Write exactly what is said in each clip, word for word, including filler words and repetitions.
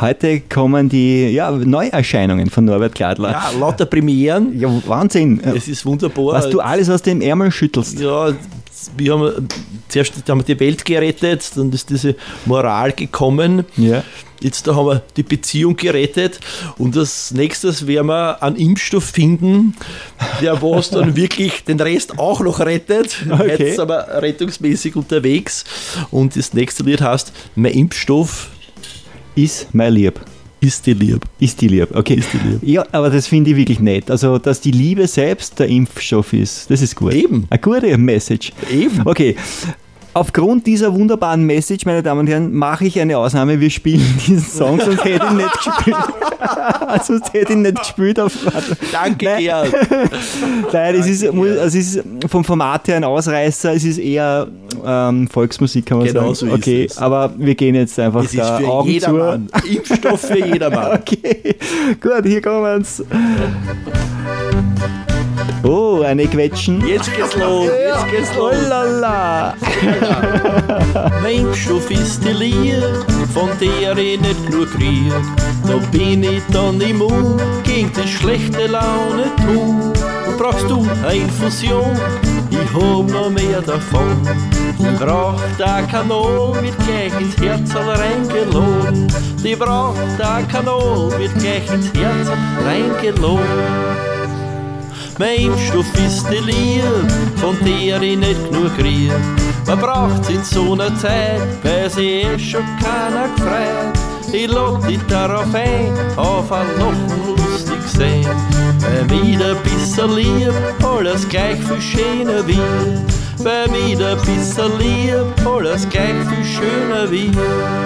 Heute kommen die ja, Neuerscheinungen von Norbert Gladler. Ja, lauter Premieren. Ja, Wahnsinn. Es ist wunderbar. Was du alles aus dem Ärmel schüttelst. Ja, wir haben zuerst haben wir die Welt gerettet, dann ist diese Moral gekommen. Ja. Jetzt da haben wir die Beziehung gerettet und als nächstes werden wir einen Impfstoff finden, der was dann wirklich den Rest auch noch rettet. Okay. Jetzt sind wir rettungsmäßig unterwegs und das nächste Lied heißt Mein Impfstoff ist mein Lieb. Ist die lieb. Ist die lieb, okay. Ist die lieb. Ja, aber das finde ich wirklich nett. Also, dass die Liebe selbst der Impfstoff ist, das ist gut. Eben. Eine gute Message. Eben. Okay. Aufgrund dieser wunderbaren Message, meine Damen und Herren, mache ich eine Ausnahme. Wir spielen diesen Song, sonst hätte ich ihn nicht gespielt. sonst hätte ich ihn nicht gespielt. Auf Danke, Nein. Gerhard. Nein, es ist, es ist vom Format her ein Ausreißer. Es ist eher ähm, Volksmusik, kann man Genau sagen. so ist okay, es. aber wir gehen jetzt einfach Es ist da für Augen jedermann. zu. Impfstoff für jedermann. Okay, gut, hier kommen wir's. Oh, eine Quetschen. Jetzt geht's los, jetzt geht's los. Oh lala. Mein Impfstoff ist die Liebe, von der ich nicht genug krieg. Da bin ich dann immun gegen die schlechte Laune tun. Und brauchst du eine Infusion, ich hab noch mehr davon. Die braucht ein Kanal, wird gleich ins Herz reingeladen. Die braucht ein Kanal, wird gleich ins Herz reingeladen. Mein Impfstoff ist die Liebe, von der ich nicht genug krieg. Man braucht's in so einer Zeit, weil sich eh schon keiner gefreut. Ich lade dich darauf ein, auf ein Lachen lustig sein. Weil wieder bisschen lieb, alles gleich viel schöner wird. Weil wieder bisschen lieb, alles gleich viel schöner wird.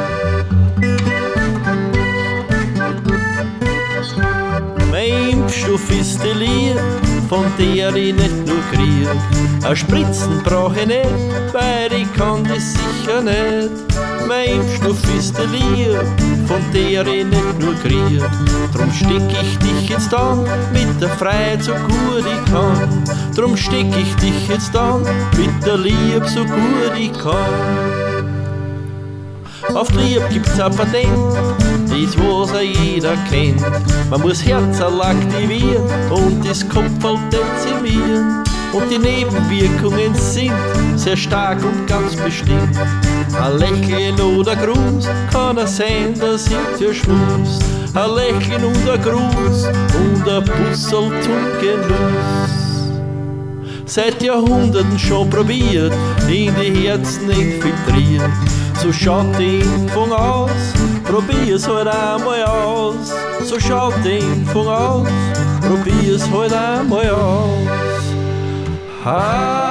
Mein Impfstoff ist die Liebe, von der ich nicht nur krieg. Ein Spritzen brauch ich nicht, weil ich kann das sicher nicht. Mein Impfstoff ist die Liebe, von der ich nicht nur krieg. Drum steck ich dich jetzt an, mit der Freiheit so gut ich kann. Drum steck ich dich jetzt an, mit der Liebe so gut ich kann. Auf die Liebe gibt's ein Patent, das was auch jeder kennt. Man muss Herzerl aktivieren und das Kopfball dezimieren. Und die Nebenwirkungen sind sehr stark und ganz bestimmt. Ein Lächeln oder Gruß kann es sein, dass ich dir schmust. Ein Lächeln und ein Gruß und ein Pussel zum Genuss. Seit Jahrhunderten schon probiert, in die Herzen infiltriert. So schaut die Impfung aus, probier's halt einmal aus. So schaut die Impfung aus, probier's halt einmal aus. Ha